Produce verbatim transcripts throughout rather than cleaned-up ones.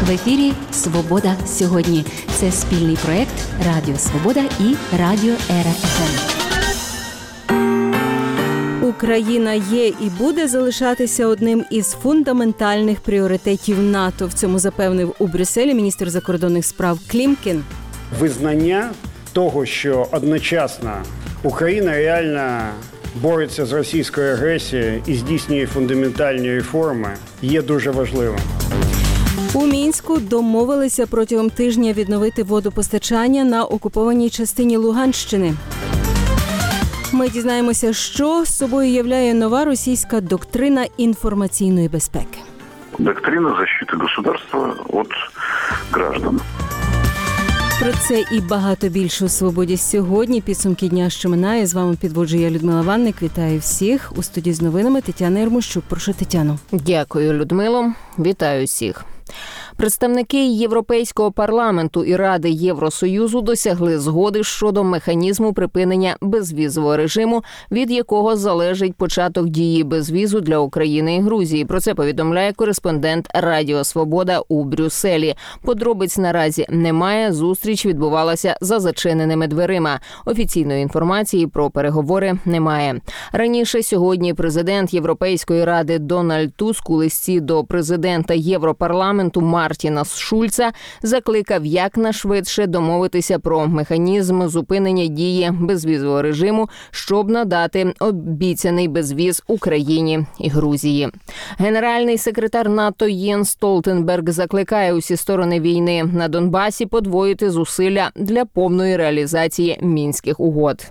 В ефірі «Свобода сьогодні». Це спільний проєкт Радіо Свобода і Радіо Ера еф ем. Україна є і буде залишатися одним із фундаментальних пріоритетів НАТО. В цьому запевнив у Брюсселі міністр закордонних справ Клімкін. Визнання того, що одночасно Україна реально бореться з російською агресією і здійснює фундаментальні реформи, є дуже важливим. У Мінську домовилися протягом тижня відновити водопостачання на окупованій частині Луганщини. Ми дізнаємося, що собою являє нова російська доктрина інформаційної безпеки. Доктрина защиты государства от граждан. Про це і багато більше у «Свободі сьогодні». Підсумки дня, що минає. З вами підводжу я, Людмила Ванник. Вітаю всіх. У студії з новинами Тетяна Ярмощук. Прошу, Тетяно. Дякую, Людмило. Вітаю всіх. Представники Європейського парламенту і Ради Євросоюзу досягли згоди щодо механізму припинення безвізового режиму, від якого залежить початок дії безвізу для України і Грузії. Про це повідомляє кореспондент Радіо Свобода у Брюсселі. Подробиць наразі немає. Зустріч відбувалася за зачиненими дверима. Офіційної інформації про переговори немає. Раніше сьогодні президент Європейської ради Дональд Туск у листі до президента Європарламенту Мартіна Шульца закликав якнайшвидше домовитися про механізм зупинення дії безвізового режиму, щоб надати обіцяний безвіз Україні і Грузії. Генеральний секретар НАТО Єнс Столтенберг закликає усі сторони війни на Донбасі подвоїти зусилля для повної реалізації Мінських угод.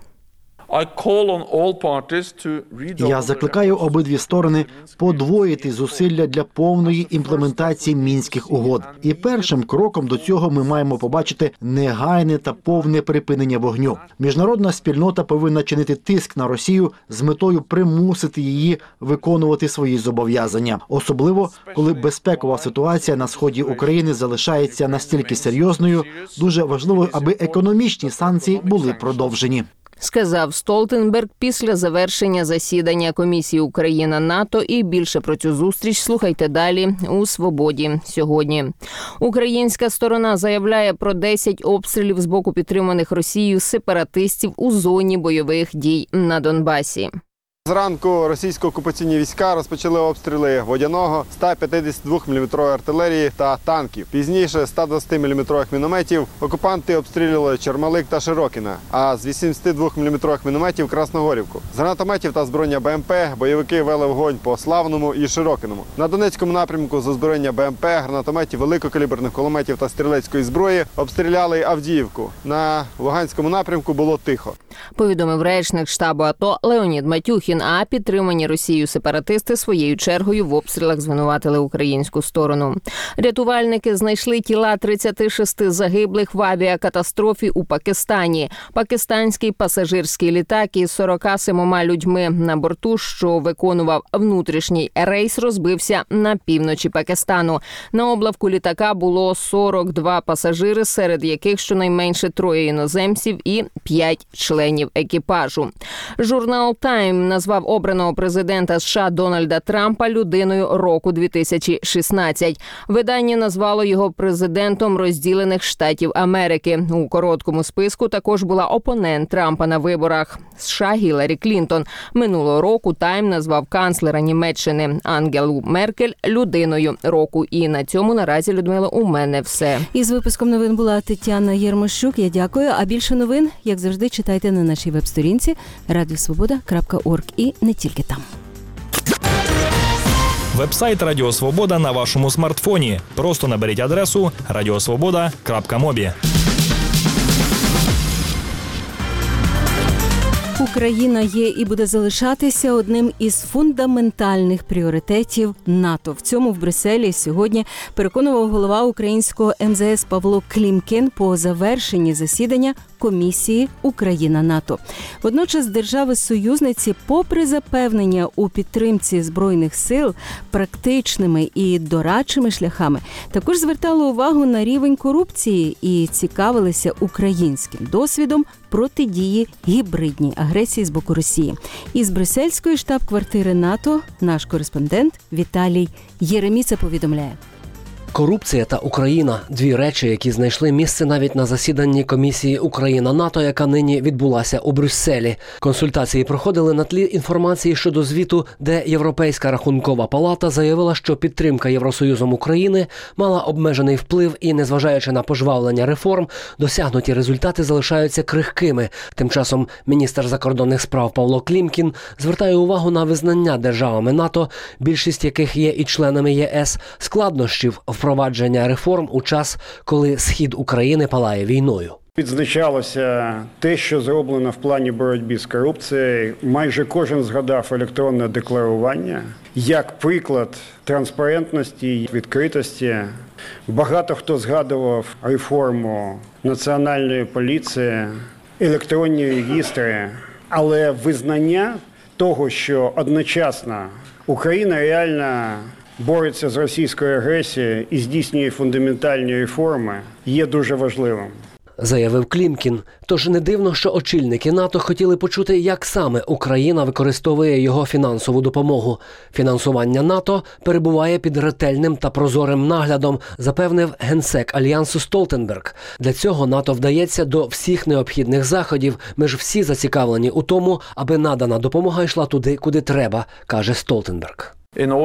Я закликаю обидві сторони подвоїти зусилля для повної імплементації Мінських угод. І першим кроком до цього ми маємо побачити негайне та повне припинення вогню. Міжнародна спільнота повинна чинити тиск на Росію з метою примусити її виконувати свої зобов'язання. Особливо, коли безпекова ситуація на сході України залишається настільки серйозною, дуже важливо, аби економічні санкції були продовжені. Сказав Столтенберг після завершення засідання Комісії Україна-НАТО. І більше про цю зустріч слухайте далі у «Свободі сьогодні». Українська сторона заявляє про десять обстрілів з боку підтриманих Росією сепаратистів у зоні бойових дій на Донбасі. Зранку російсько-окупаційні війська розпочали обстріли водяного, ста п'ятдесятидвоміліметрової артилерії та танків. Пізніше ста двадцятиміліметрових мінометів окупанти обстрілювали Чермалик та Широкине, а з вісімдесятидвоміліметрових мінометів – Красногорівку. З гранатометів та озброєння БМП бойовики вели вогонь по Славному і Широкиному. На Донецькому напрямку з озброєння БМП, гранатометів, великокаліберних кулеметів та стрілецької зброї обстріляли Авдіївку. На Луганському напрямку було тихо. Повідомив речник штабу АТО Леонід Матюхін. А підтримані Росією сепаратисти своєю чергою в обстрілах звинуватили українську сторону. Рятувальники знайшли тіла тридцяти шести загиблих в авіакатастрофі у Пакистані. Пакистанський пасажирський літак із сорока сімома людьми на борту, що виконував внутрішній рейс, розбився на півночі Пакистану. На облавку літака було сорок два пасажири, серед яких щонайменше троє іноземців і п'ять членів екіпажу. Журнал «Тайм» назвав обраного президента США Дональда Трампа людиною року дві тисячі шістнадцять. Видання назвало його президентом розділених Штатів Америки. У короткому списку також була опонент Трампа на виборах США Гіларі Клінтон. Минулого року «Тайм» назвав канцлера Німеччини Ангелу Меркель людиною року. І на цьому наразі, Людмила, у мене все. Із випуском новин була Тетяна Ярмощук. Я дякую. А більше новин, як завжди, читайте на нашій веб-сторінці радіо свобода крапка орг. І не тільки там. Вебсайт Радіо Свобода на вашому смартфоні. Просто наберіть адресу радіосвобода крапка мобі. Україна є і буде залишатися одним із фундаментальних пріоритетів НАТО. В цьому в Брюсселі сьогодні переконував голова українського ем зе ес Павло Клімкін по завершенні засідання Комісії Україна-НАТО. Водночас держави-союзниці, попри запевнення у підтримці Збройних сил практичними і дорадчими шляхами, також звертали увагу на рівень корупції і цікавилися українським досвідом протидії гібридній агресії з боку Росії. Із брюссельської штаб-квартири НАТО наш кореспондент Віталій Єреміца повідомляє. Корупція та Україна – дві речі, які знайшли місце навіть на засіданні комісії Україна-НАТО, яка нині відбулася у Брюсселі. Консультації проходили на тлі інформації щодо звіту, де Європейська рахункова палата заявила, що підтримка Євросоюзом України мала обмежений вплив і, незважаючи на пожвавлення реформ, досягнуті результати залишаються крихкими. Тим часом міністр закордонних справ Павло Клімкін звертає увагу на визнання державами НАТО, більшість яких є і членами ЄС, складнощів впровадження реформ у час, коли схід України палає війною. Відзначалося те, що зроблено в плані боротьби з корупцією. Майже кожен згадав електронне декларування як приклад транспарентності, відкритості. Багато хто згадував реформу національної поліції, електронні регістри, але визнання того, що одночасно Україна реально бореться з російською агресією і здійснює фундаментальні реформи, є дуже важливим. Заявив Клімкін. Тож не дивно, що очільники НАТО хотіли почути, як саме Україна використовує його фінансову допомогу. Фінансування НАТО перебуває під ретельним та прозорим наглядом, запевнив генсек Альянсу Столтенберг. Для цього НАТО вдається до всіх необхідних заходів. Ми ж всі зацікавлені у тому, аби надана допомога йшла туди, куди треба, каже Столтенберг.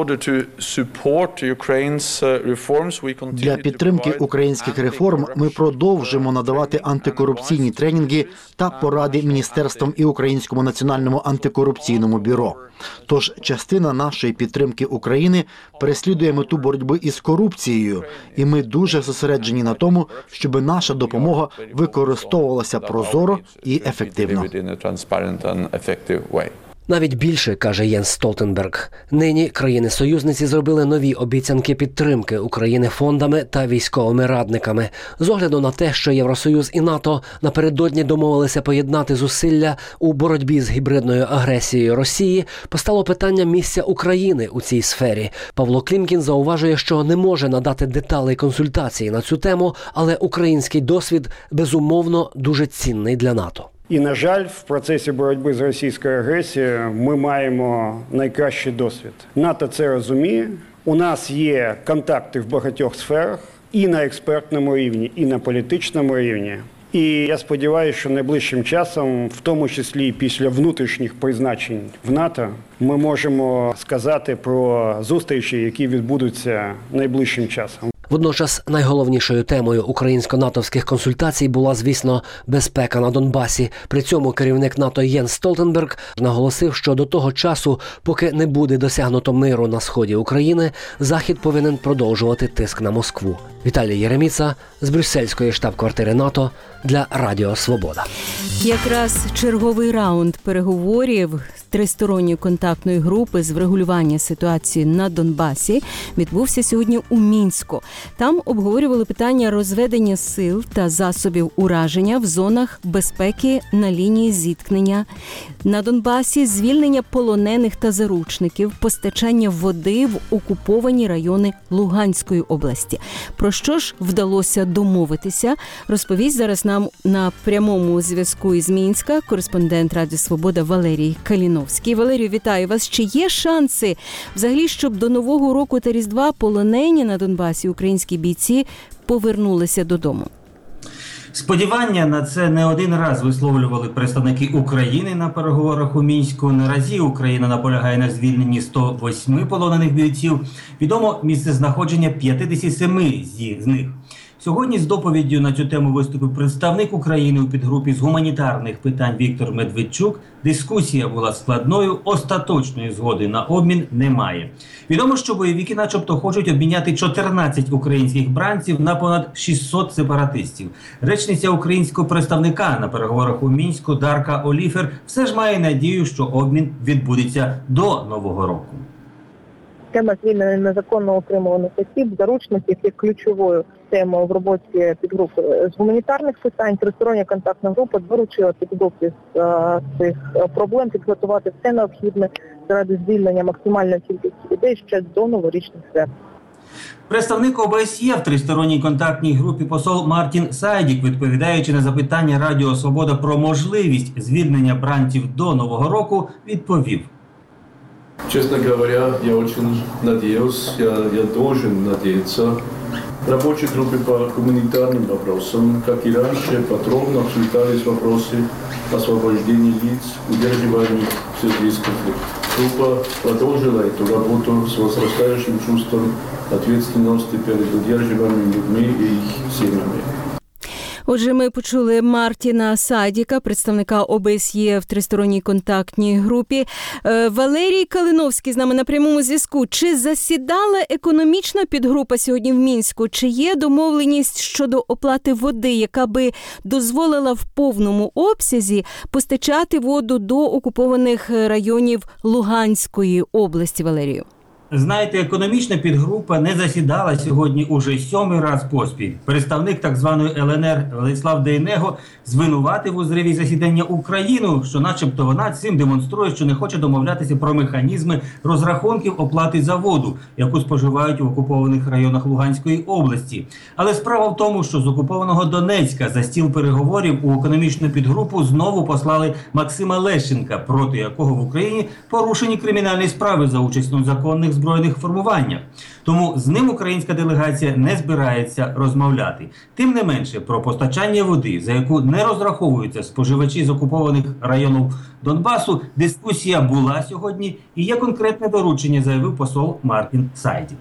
Для підтримки українських реформ ми продовжимо надавати антикорупційні тренінги та поради міністерствам і Українському національному антикорупційному бюро. Тож частина нашої підтримки України переслідує мету боротьби із корупцією, і ми дуже зосереджені на тому, щоб наша допомога використовувалася прозоро і ефективно. Навіть більше, каже Єнс Столтенберг, нині країни-союзниці зробили нові обіцянки підтримки України фондами та військовими радниками. З огляду на те, що Євросоюз і НАТО напередодні домовилися поєднати зусилля у боротьбі з гібридною агресією Росії, постало питання місця України у цій сфері. Павло Клімкін зауважує, що не може надати деталей консультації на цю тему, але український досвід, безумовно, дуже цінний для НАТО. І, на жаль, в процесі боротьби з російською агресією ми маємо найкращий досвід. НАТО це розуміє. У нас є контакти в багатьох сферах і на експертному рівні, і на політичному рівні. І я сподіваюся, що найближчим часом, в тому числі і після внутрішніх призначень в НАТО, ми можемо сказати про зустрічі, які відбудуться найближчим часом. Водночас найголовнішою темою українсько-натовських консультацій була, звісно, безпека на Донбасі. При цьому керівник НАТО Єнс Столтенберг наголосив, що до того часу, поки не буде досягнуто миру на сході України, Захід повинен продовжувати тиск на Москву. Віталій Єреміца з брюссельської штаб-квартири НАТО для Радіо Свобода. Якраз черговий раунд переговорів тристоронньої контактної групи з врегулювання ситуації на Донбасі відбувся сьогодні у Мінську. Там обговорювали питання розведення сил та засобів ураження в зонах безпеки на лінії зіткнення на Донбасі, звільнення полонених та заручників, постачання води в окуповані райони Луганської області. Про що ж вдалося домовитися, розповість зараз нам на прямому зв'язку із Мінська кореспондент Радіо Свобода Валерій Каліновський. Валерію, вітаю вас. Чи є шанси взагалі, щоб до Нового року та Різдва полонені на Донбасі українські бійці повернулися додому? Сподівання на це не один раз висловлювали представники України на переговорах у Мінську. Наразі Україна наполягає на звільненні сто восьми полонених бійців. Відомо місцезнаходження п'ятдесят сім з них. Сьогодні з доповіддю на цю тему виступив представник України у підгрупі з гуманітарних питань Віктор Медведчук. Дискусія була складною, остаточної згоди на обмін немає. Відомо, що бойовики начебто хочуть обміняти чотирнадцять українських бранців на понад шістсот сепаратистів. Речниця українського представника на переговорах у Мінську Дарка Оліфер все ж має надію, що обмін відбудеться до Нового року. Тема звільнення незаконно утримуваних осіб, заручників є ключовою темою в роботі підгрупи з гуманітарних питань. Тристороння контактна група доручила підгрупі з цих проблем підготувати все необхідне заради звільнення максимальної кількості людей ще до новорічних свят. Представник О Б С Є в тристоронній контактній групі посол Мартін Сайдік, відповідаючи на запитання Радіо Свобода про можливість звільнення бранців до Нового року, відповів. Честно говоря, я очень надеюсь, я, я должен надеяться, Рабочие группы по гуманитарным вопросам, как и раньше, подробно обсуждались вопросы освобождения лиц, удерживаемых в связи с конфликтом. Группа продолжила эту работу с возрастающим чувством ответственности перед удерживаемыми людьми и их семьями. Отже, ми почули Мартіна Сайдіка, представника ОБСЄ в тристоронній контактній групі. Валерій Калиновський з нами на прямому зв'язку. Чи засідала економічна підгрупа сьогодні в Мінську? Чи є домовленість щодо оплати води, яка би дозволила в повному обсязі постачати воду до окупованих районів Луганської області, Валерію? Знаєте, економічна підгрупа не засідала сьогодні уже сьомий раз поспіль. Представник так званої Л Н Р Владислав Дейнего звинуватив у зриві засідання Україну, що начебто вона цим демонструє, що не хоче домовлятися про механізми розрахунків оплати за воду, яку споживають в окупованих районах Луганської області. Але справа в тому, що з окупованого Донецька за стіл переговорів у економічну підгрупу знову послали Максима Лещенка, проти якого в Україні порушені кримінальні справи за участь у незаконних збройних формуваннях. Тому з ним українська делегація не збирається розмовляти. Тим не менше, про постачання води, за яку не розраховуються споживачі з окупованих районів Донбасу, дискусія була сьогодні і є конкретне доручення, заявив посол Мартін Сайдік.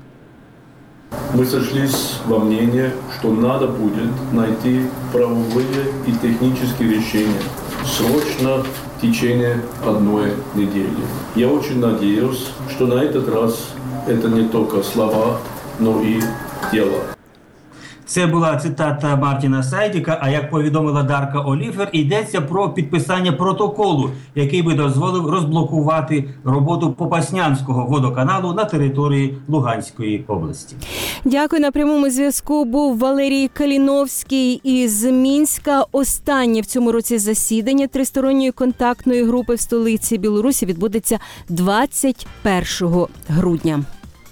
Мы сошлись во мнении, что надо будет найти правовые и технические решения срочно в течение одной недели. Я очень надеюсь, что на этот раз это не только слова, но и дело. Це була цитата Мартіна Сайдіка, а як повідомила Дарка Оліфер, йдеться про підписання протоколу, який би дозволив розблокувати роботу Попаснянського водоканалу на території Луганської області. Дякую. На прямому зв'язку був Валерій Калиновський із Мінська. Останнє в цьому році засідання тристоронньої контактної групи в столиці Білорусі відбудеться двадцять першого грудня.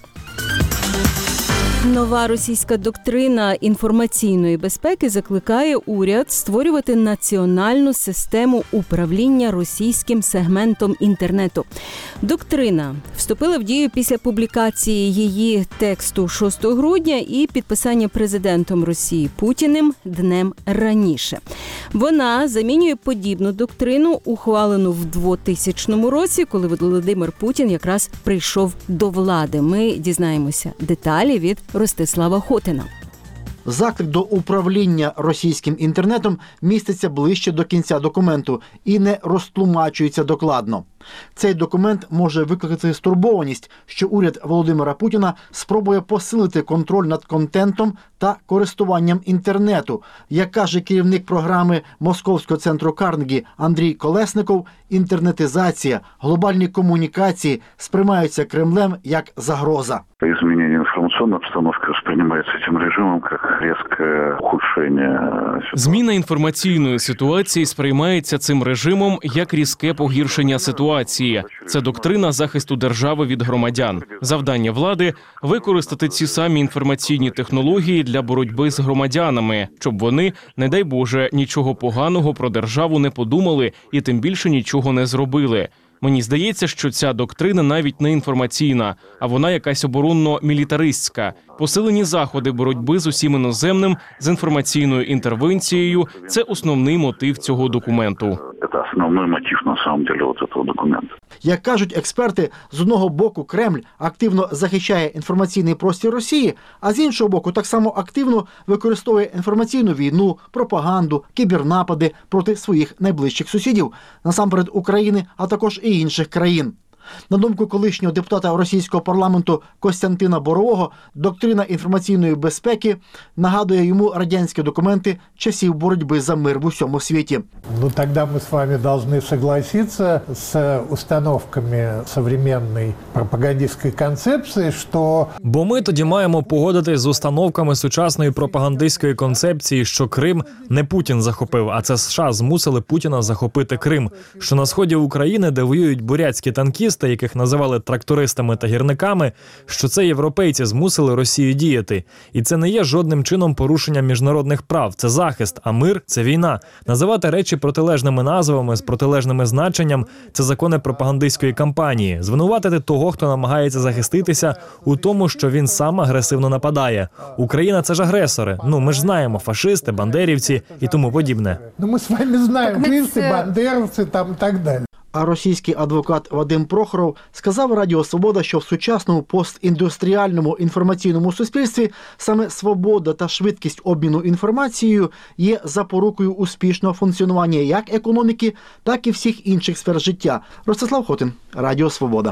Нова російська доктрина інформаційної безпеки закликає уряд створювати національну систему управління російським сегментом інтернету. Доктрина вступила в дію після публікації її тексту шостого грудня і підписання президентом Росії Путіним днем раніше. Вона замінює подібну доктрину, ухвалену в двотисячному році, коли Володимир Путін якраз прийшов до влади. Ми дізнаємося деталі від Ростислава Хотина. Заклик до управління російським інтернетом міститься ближче до кінця документу і не розтлумачується докладно. Цей документ може викликати стурбованість, що уряд Володимира Путіна спробує посилити контроль над контентом та користуванням інтернету. Як каже керівник програми Московського центру Карнегі Андрій Колесников, інтернетизація, глобальні комунікації сприймаються Кремлем як загроза. Изменение информационной обстановки воспринимается этим режимом как резкое ухудшение. Зміна інформаційної ситуації сприймається цим режимом як різке погіршення ситуації. Це доктрина захисту держави від громадян. Завдання влади – використати ці самі інформаційні технології для боротьби з громадянами, щоб вони, не дай Боже, нічого поганого про державу не подумали і тим більше нічого не зробили. Мені здається, що ця доктрина навіть не інформаційна, а вона якась оборонно-мілітаристська. Посилені заходи боротьби з усім іноземним, з інформаційною інтервенцією – це основний мотив цього документу. Це основний мотив, на самом деле, от цього документу. Як кажуть експерти, з одного боку Кремль активно захищає інформаційний простір Росії, а з іншого боку так само активно використовує інформаційну війну, пропаганду, кібернапади проти своїх найближчих сусідів, насамперед України, а також і інших країн. На думку колишнього депутата російського парламенту Костянтина Борового, доктрина інформаційної безпеки нагадує йому радянські документи часів боротьби за мир в усьому світі. Ну, тоді ми з вами повинні согласитися з установками сучасної пропагандистської концепції, що... Бо ми тоді маємо погодитись з установками сучасної пропагандистської концепції, що Крим не Путін захопив, а це США змусили Путіна захопити Крим, що на сході України, де воюють бурятські танкісти, фашисти, яких називали трактористами та гірниками, що це європейці змусили Росію діяти. І це не є жодним чином порушенням міжнародних прав. Це захист, а мир – це війна. Називати речі протилежними назвами, з протилежними значенням – це закони пропагандистської кампанії. Звинуватити того, хто намагається захиститися, у тому, що він сам агресивно нападає. Україна – це ж агресори. Ну, ми ж знаємо, фашисти, бандерівці і тому подібне. Ну, ми з вами знаємо, фашисти, бандерівці там і так далі. А російський адвокат Вадим Прохоров сказав Радіо Свобода, що в сучасному постіндустріальному інформаційному суспільстві саме свобода та швидкість обміну інформацією є запорукою успішного функціонування як економіки, так і всіх інших сфер життя. Ростислав Хотин, Радіо Свобода.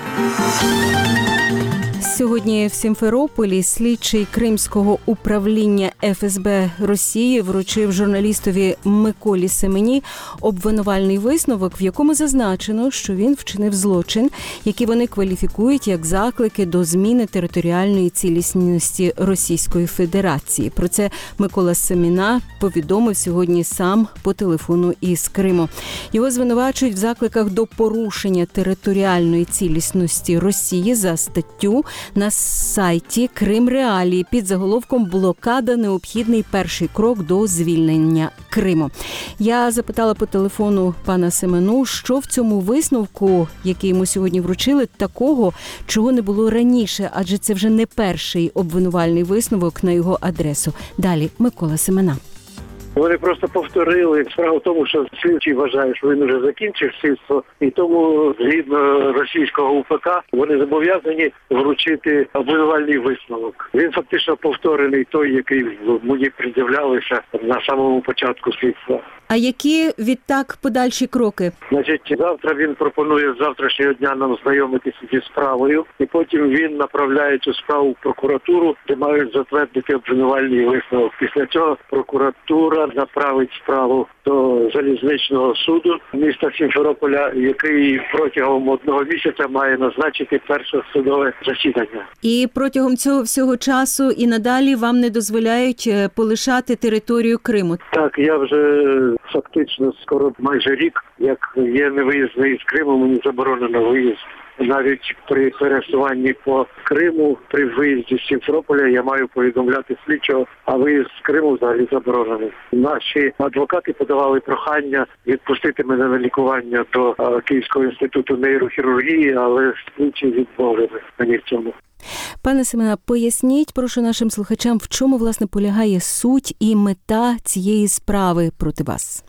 Сьогодні в Сімферополі слідчий Кримського управління еф ес бе Росії вручив журналістові Миколі Семені обвинувальний висновок, в якому зазначено, що він вчинив злочин, який вони кваліфікують як заклики до зміни територіальної цілісності Російської Федерації. Про це Микола Семена повідомив сьогодні сам по телефону із Криму. Його звинувачують в закликах до порушення територіальної цілісності Росії за статтю на сайті Крим Реалії під заголовком «Блокада – необхідний перший крок до звільнення Криму». Я запитала по телефону пана Семену, що в цьому висновку, який йому сьогодні вручили, такого, чого не було раніше, адже це вже не перший обвинувальний висновок на його адресу. Далі Микола Семена. Вони просто повторили. Справа в тому, що слідчий вважає, що він вже закінчив слідство, і тому, згідно російського у пе ка, вони зобов'язані вручити обвинувальний висновок. Він фактично повторений той, який мені пред'являлися на самому початку слідства. А які відтак подальші кроки? Значить, завтра він пропонує з завтрашнього дня нам знайомитися зі справою, і потім він направляє цю справу в прокуратуру, де мають затвердити обвинувальний висновок. Після цього прокуратура направить справу до залізничного суду міста Сімферополя, який протягом одного місяця має назначити перше судове засідання. І протягом цього всього часу і надалі вам не дозволяють полишати територію Криму? Так, я вже фактично скоро майже рік, як є невиїзний з Криму, мені заборонено виїзд. Навіть при пересуванні по Криму, при виїзді з Сімферополя я маю повідомляти слідчого, а виїзд з Криму взагалі заборонений. Наші адвокати подавали прохання відпустити мене на лікування до Київського інституту нейрохірургії, але слідчі відмовили мені в цьому. Пане Семена, поясніть, прошу нашим слухачам, в чому, власне, полягає суть і мета цієї справи проти вас?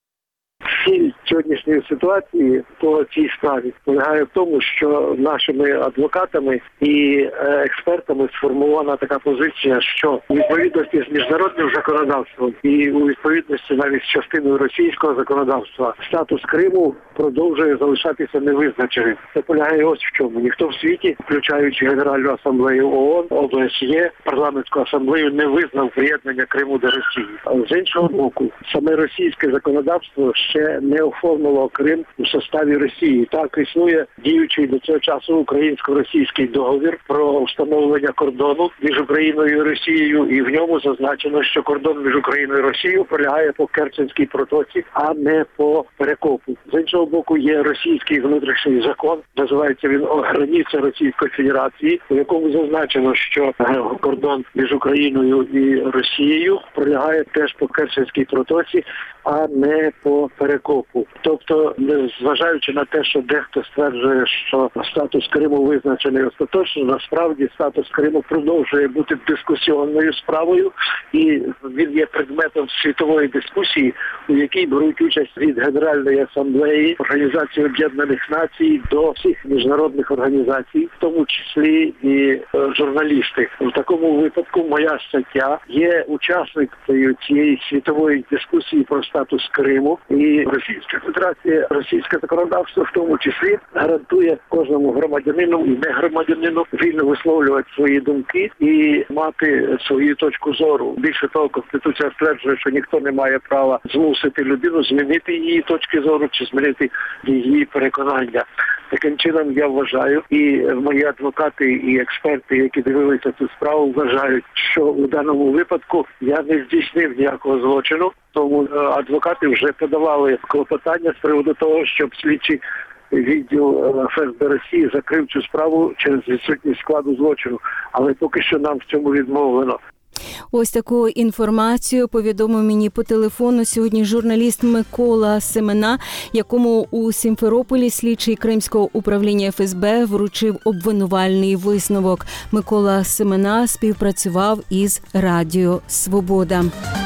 Ціль сьогоднішньої ситуації по цій справі полягає в тому, що нашими адвокатами і експертами сформована така позиція, що у відповідності з міжнародним законодавством і у відповідності навіть з частиною російського законодавства статус Криму продовжує залишатися невизначеним. Це полягає ось в чому. Ніхто в світі, включаючи Генеральну асамблею ООН, о бе ес є, парламентську асамблею, не визнав приєднання Криму до Росії. З іншого боку, саме російське законодавство ще не оформило Крим у составі Росії. Так, існує діючий до цього часу українсько-російський договір про встановлення кордону між Україною і Росією, і в ньому зазначено, що кордон між Україною і Росією пролягає по Керченській протоці, а не по Перекопу. З іншого боку, є російський внутрішній закон, називається він «Границя Російської Федерації», у якому зазначено, що кордон між Україною і Росією пролягає теж по Керченській протоці, а не по Перекопу. Тобто, зважаючи на те, що дехто стверджує, що статус Криму визначений остаточно, насправді статус Криму продовжує бути дискусіонною справою, і він є предметом світової дискусії, у якій беруть участь від Генеральної асамблеї, Організації Об'єднаних Націй до всіх міжнародних організацій, в тому числі і е, журналісти. В такому випадку моя стаття є учасницею цієї світової дискусії про статус Криму, і Російська Федерація, російське законодавство в тому числі гарантує кожному громадянину і не громадянину вільно висловлювати свої думки і мати свою точку зору. Більше того, Конституція стверджує, що ніхто не має права змусити людину змінити її точки зору чи змінити її переконання. Таким чином, я вважаю, і мої адвокати, і експерти, які дивилися цю справу, вважають, що у даному випадку я не здійснив ніякого злочину. Тому адвокати вже подавали клопотання з приводу того, щоб слідчі відділ еф ес бе Росії закрив цю справу через відсутність складу злочину, але поки що нам в цьому відмовлено. Ось таку інформацію повідомив мені по телефону сьогодні журналіст Микола Семена, якому у Сімферополі слідчий Кримського управління еф ес бе вручив обвинувальний висновок. Микола Семена співпрацював із Радіо Свобода.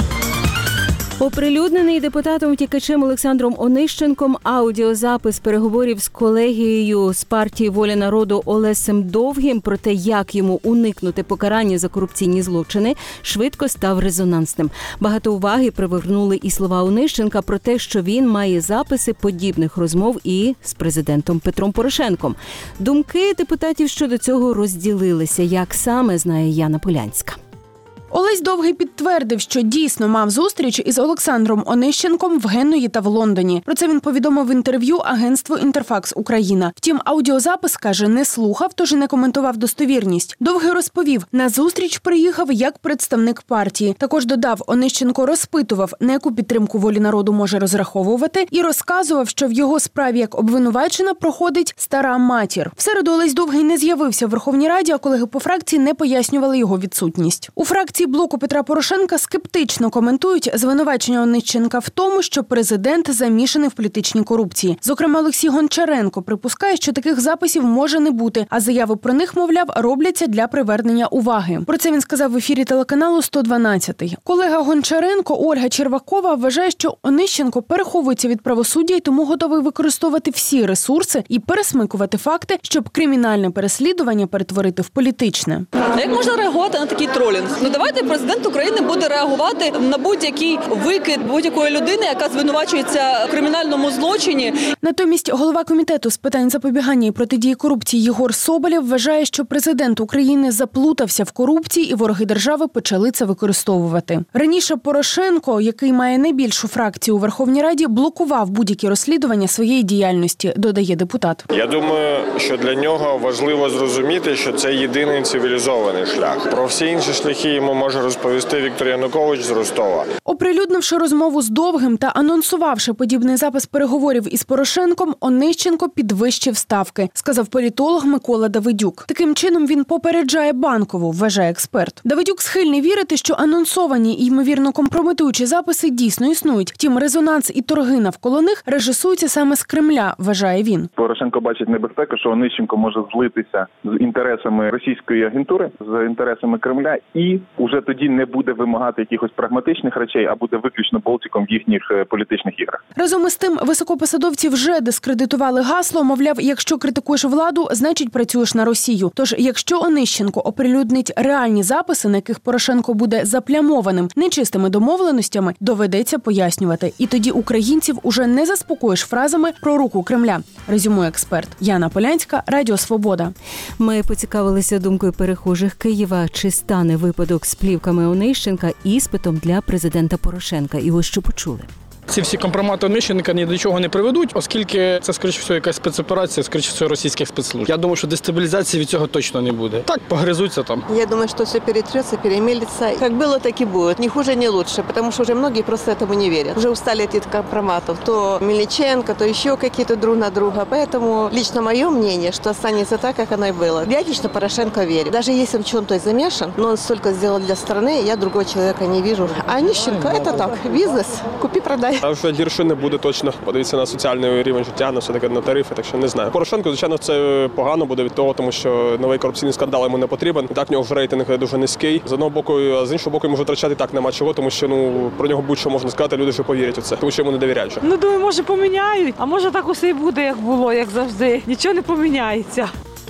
Оприлюднений депутатом-втікачем Олександром Онищенком аудіозапис переговорів з колегією з партії «Воля народу» Олесем Довгим про те, як йому уникнути покарання за корупційні злочини, швидко став резонансним. Багато уваги привернули і слова Онищенка про те, що він має записи подібних розмов і з президентом Петром Порошенком. Думки депутатів щодо цього розділилися, як саме знає Яна Полянська. Олесь Довгий підтвердив, що дійсно мав зустріч із Олександром Онищенком в Генуї та в Лондоні. Про це він повідомив в інтерв'ю агентству «Інтерфакс Україна». Втім, аудіозапис, каже, не слухав, тож і не коментував достовірність. Довгий розповів, на зустріч приїхав як представник партії. Також додав, Онищенко розпитував, на яку підтримку «Волі народу» може розраховувати, і розказував, що в його справі як обвинувачена проходить стара матір. В середу Олесь Довгий не з'явився в Верховній Раді, а колеги по фракції не пояснювали його відсутність. У фракції блоку Петра Порошенка скептично коментують звинувачення Онищенка в тому, що президент замішаний в політичній корупції. Зокрема, Олексій Гончаренко припускає, що таких записів може не бути, а заяви про них, мовляв, робляться для привернення уваги. Про це він сказав в ефірі телеканалу сто дванадцять. Колега Гончаренко Ольга Червакова вважає, що Онищенко переховується від правосуддя і тому готовий використовувати всі ресурси і пересмикувати факти, щоб кримінальне переслідування перетворити в політичне. Як можна реагувати на такий тролінг? Ну давайте президент України буде реагувати на будь-який викид будь-якої людини, яка звинувачується в кримінальному злочині. Натомість голова комітету з питань запобігання і протидії корупції Єгор Соболєв вважає, що президент України заплутався в корупції і вороги держави почали це використовувати. Раніше Порошенко, який має найбільшу фракцію у Верховній Раді, блокував будь-які розслідування своєї діяльності, додає депутат. Я думаю, що для нього важливо зрозуміти, що це єдиний цивілізований шлях. Про всі інші шляхи йому може розповісти Віктор Янукович з Ростова. Оприлюднивши розмову з Довгим та анонсувавши подібний запис переговорів із Порошенком, Онищенко підвищив ставки, сказав політолог Микола Давидюк. Таким чином він попереджає Банкову, вважає експерт. Давидюк схильний вірити, що анонсовані і, ймовірно, компрометуючі записи дійсно існують. Втім, резонанс і торги навколо них режисуються саме з Кремля, вважає він. Порошенко бачить небезпеку, що Онищенко може злитися з інтересами російської агентури, з інтересами Кремля і уже тоді не буде вимагати якихось прагматичних речей, а буде виключно болтиком в їхніх політичних іграх. Разом із тим, високопосадовці вже дискредитували гасло, мовляв, якщо критикуєш владу, значить працюєш на Росію. Тож, якщо Онищенко оприлюднить реальні записи, на яких Порошенко буде заплямованим нечистими домовленостями, доведеться пояснювати. І тоді українців уже не заспокоїш фразами про руку Кремля, резюмує експерт. Яна Полянська, Радіо Свобода. Ми поцікавилися думкою перехожих Києва, чи стане випадок з плівками Онищенка іспитом для президента Порошенка. І ось що почули. Ці всі компромати Онищенка ні до чого не приведуть, оскільки це, скоріше всього, якась спецоперація, скоріше всього, російських спецслужб. Я думаю, що дестабілізації від цього точно не буде. Так, погризуться там. Я думаю, що все перетрется, перемелится. Як було, так і буде. Ні хуже, ні лучше, тому що вже многие просто этому не верят. Уже устали от этих компроматов. То Мельниченко, то еще какие-то друг на друга. Поэтому лично мое мнение, что останется так, как оно и было. Я лично Порошенко верю. Даже если он в чем-то замешан, но он столько сделал для страны, я другого человека не вижу. А Онищенко – это так, бизнес, купи-продай. А вже гірше не буде точно. Подивіться на соціальний рівень життя, на все-таки на тарифи, так що не знаю. Порошенко, звичайно, це погано буде від того, тому що новий корупційний скандал йому не потрібен. І так в нього вже рейтинг дуже низький. З одного боку, а з іншого боку, йому вже втрачати так нема чого, тому що ну про нього будь-що можна сказати, люди вже повірять у це, тому що йому не довіряють. Ну, думаю, може поміняють, а може так усе і буде, як було, як завжди. Нічого не поміняється.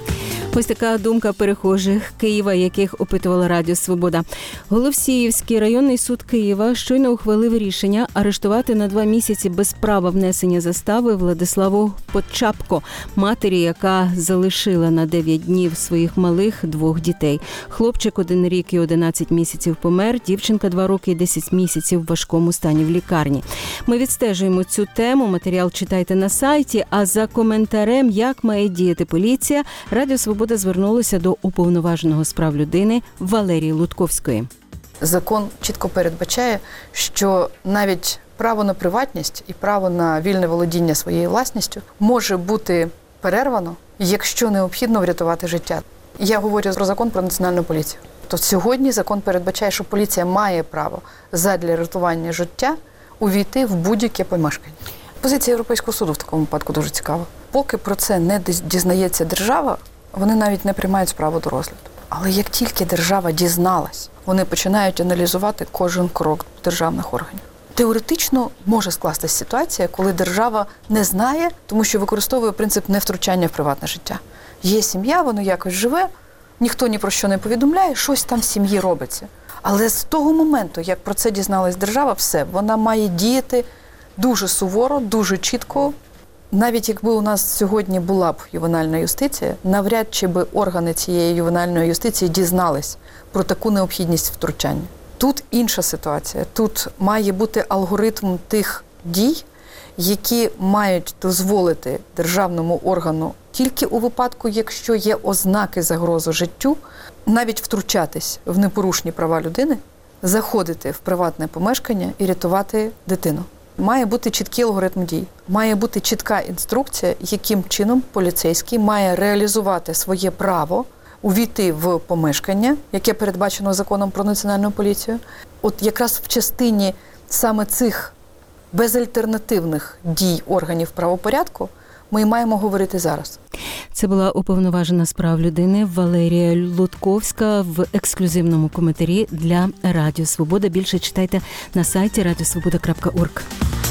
Ось така думка перехожих Києва, яких опитувала Радіо Свобода. Голосіївський районний суд Києва щойно ухвалив рішення арештувати на два місяці без права внесення застави Владиславу Подчапко, матері, яка залишила на дев'ять днів своїх малих двох дітей. Хлопчик один рік і одинадцять місяців помер, дівчинка два роки і десять місяців в важкому стані в лікарні. Ми відстежуємо цю тему, матеріал читайте на сайті, а за коментарем, як має діяти поліція, Радіо Свобода Свобода звернулася до уповноваженого з прав людини Валерії Лутковської. Закон чітко передбачає, що навіть право на приватність і право на вільне володіння своєю власністю може бути перервано, якщо необхідно врятувати життя. Я говорю про закон про національну поліцію. То сьогодні закон передбачає, що поліція має право задля рятування життя увійти в будь-яке помешкання. Позиція Європейського суду в такому випадку дуже цікава. Поки про це не дізнається держава, вони навіть не приймають справу до розгляду. Але як тільки держава дізналась, вони починають аналізувати кожен крок державних органів. Теоретично може скластися ситуація, коли держава не знає, тому що використовує принцип невтручання в приватне життя. Є сім'я, воно якось живе, ніхто ні про що не повідомляє, щось там в сім'ї робиться. Але з того моменту, як про це дізналась держава, все, вона має діяти дуже суворо, дуже чітко. Навіть якби у нас сьогодні була б ювенальна юстиція, навряд чи би органи цієї ювенальної юстиції дізнались про таку необхідність втручання. Тут інша ситуація. Тут має бути алгоритм тих дій, які мають дозволити державному органу тільки у випадку, якщо є ознаки загрози життю, навіть втручатись в непорушні права людини, заходити в приватне помешкання і рятувати дитину. Має бути чіткий алгоритм дій, має бути чітка інструкція, яким чином поліцейський має реалізувати своє право увійти в помешкання, яке передбачено законом про національну поліцію. От якраз в частині саме цих безальтернативних дій органів правопорядку ми маємо говорити зараз. Це була уповноважена з прав людини Валерія Лутковська в ексклюзивному коментарі для Радіо Свобода. Більше читайте на сайті радіосвобода крапка орг.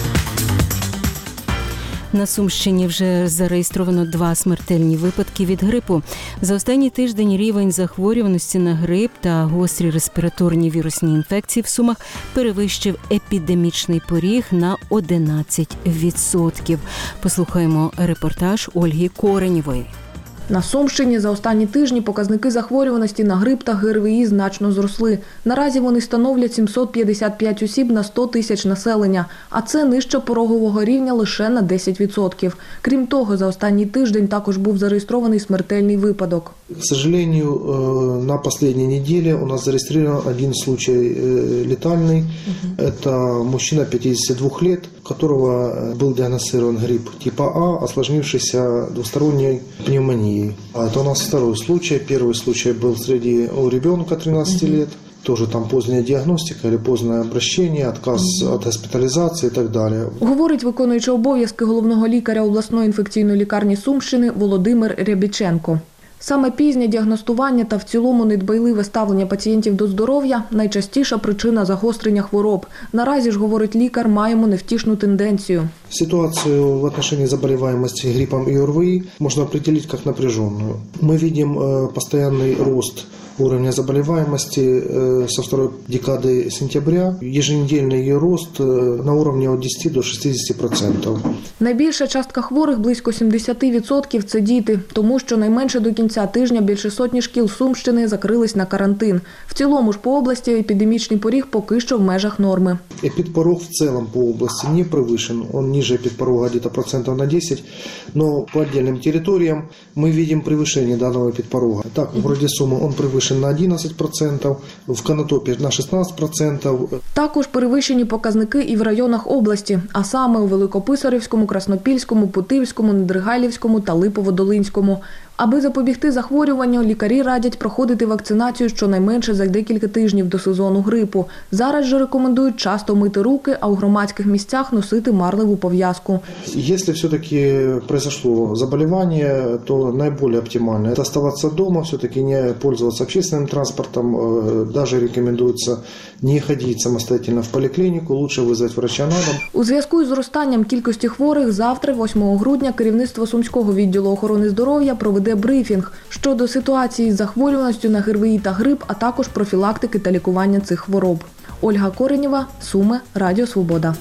На Сумщині вже зареєстровано два смертельні випадки від грипу. За останній тиждень рівень захворюваності на грип та гострі респіраторні вірусні інфекції в Сумах перевищив епідемічний поріг на одинадцять відсотків. Послухаємо репортаж Ольги Коренєвої. На Сумщині за останні тижні показники захворюваності на грип та ГРВІ значно зросли. Наразі вони становлять сімсот п'ятдесят п'ять осіб на сто тисяч населення, а це нижче порогового рівня лише на десять відсотків. Крім того, за останній тиждень також був зареєстрований смертельний випадок. К сожалению, на последней неделе у нас зарегистрирован один случай летальный. Угу. Это мужчина пятидесяти двух лет, у которого был диагностирован грипп типа А, осложнившийся двусторонней пневмонией. Это у нас второй случай. Первый случай был среди у ребенка тринадцати угу. лет. Тоже там поздняя диагностика или позднее обращение, отказ mm-hmm. від госпіталізації і так далі. Говорить виконуючий обов'язки головного лікаря обласної інфекційної лікарні Сумщини Володимир Рябіченко. Саме пізнє діагностування та в цілому недбайливе ставлення пацієнтів до здоров'я – найчастіша причина загострення хвороб. Наразі ж, говорить лікар, маємо невтішну тенденцію. Ситуацию в отношении заболеваемости гриппом и ОРВИ можно определить как напряженную. Мы видим постоянный рост уровня заболеваемости со второй декады сентября. Еженедельный ее рост на уровне от десяти до шестидесяти процентов. Найбільша частка хворих, близько сімдесят відсотків, це діти, тому що найменше до кінця тижня більше сотні шкіл Сумщини закрились на карантин. В цілому ж по області епідемічний поріг поки що в межах норми. Эпидпорог в целом по области не превышен, он ниже эпидпорога где-то процентов на десять, но по отдельным территориям мы видим превышение данного эпидпорога. Так, в городе Сумы он превышен на одинадцять процентов, в Конотопе на шістнадцять процентів. Також перевищені показники і в районах області, а саме у Великописарівському, Краснопільському, Путивському, Недригайлівському та Липово-Долинському. Аби запобігти захворюванню, лікарі радять проходити вакцинацію щонайменше за декілька тижнів до сезону грипу. Зараз же рекомендують часто мити руки, а у громадських місцях носити марлеву пов'язку. Якщо все-таки произошло заболевание, то наиболее оптимально это оставаться дома, все-таки не пользоваться общественным транспортом, даже рекомендуется не ходить самостоятельно в поликлинику, лучше вызвать врача на дом. У зв'язку із зростанням кількості хворих завтра, восьмого грудня, керівництво Сумського відділу охорони здоров'я проведе брифінг щодо ситуації з захворюваністю на ГРВІ та грип, а також профілактики та лікування цих хвороб. Ольга Коренєва, Суми, Радіо Свобода.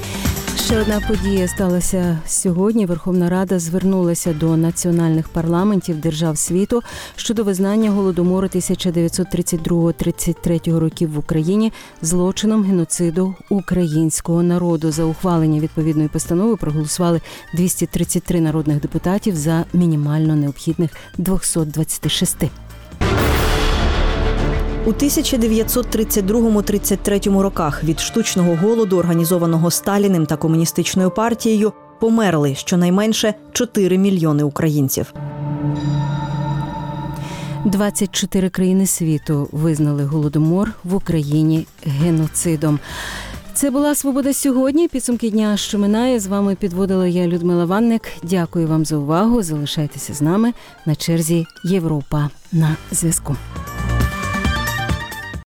Ще одна подія сталася сьогодні. Верховна Рада звернулася до національних парламентів держав світу щодо визнання Голодомору тисяча дев'ятсот тридцять другого - тридцять третього років в Україні злочином геноциду українського народу. За ухвалення відповідної постанови проголосували двісті тридцять три народних депутатів за мінімально необхідних двісті двадцять шість. У тисяча дев'ятсот тридцять другому - тридцять третьому роках від штучного голоду, організованого Сталіним та комуністичною партією, померли щонайменше чотири мільйони українців. двадцять чотири країни світу визнали Голодомор в Україні геноцидом. Це була «Свобода сьогодні». Підсумки дня, що минає. З вами підводила я, Людмила Ванник. Дякую вам за увагу. Залишайтеся з нами. На черзі Європа на зв'язку.